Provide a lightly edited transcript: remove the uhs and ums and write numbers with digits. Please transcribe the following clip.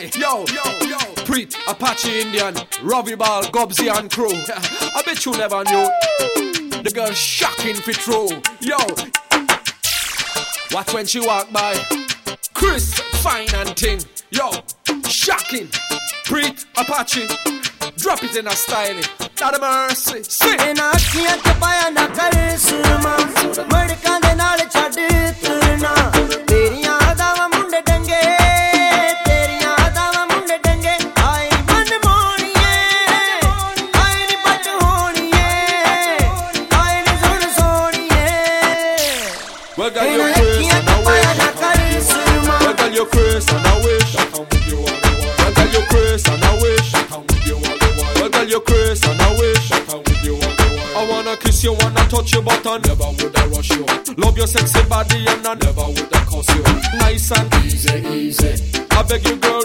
Aye, yo, Preet, Apache Indian, Robbie Ball, Gobsy and crew. I bet you never knew. The girl shocking for true. Yo, watch when she walk by. Chris, fine and ting. Yo, shocking. Preet, Apache, drop it in a style. Not a mercy. Sing. In a kiya ke paya na kare surma, madka de naal chhad turna. Teriyan adawa munde dange, teriyan adawa munde dange. Ai man moniye, ai ni pat honiye, ai ni sun soniye. Well, girl, you crazy and I wish. Well, girl, you crazy and I wish. Well, girl, you crazy and I wish. Well, girl, you crazy and I wish. I wanna kiss you, wanna touch your button. Never would I rush you. Love your sexy body and I never would I cuss you. Nice and easy. I beg you, girl,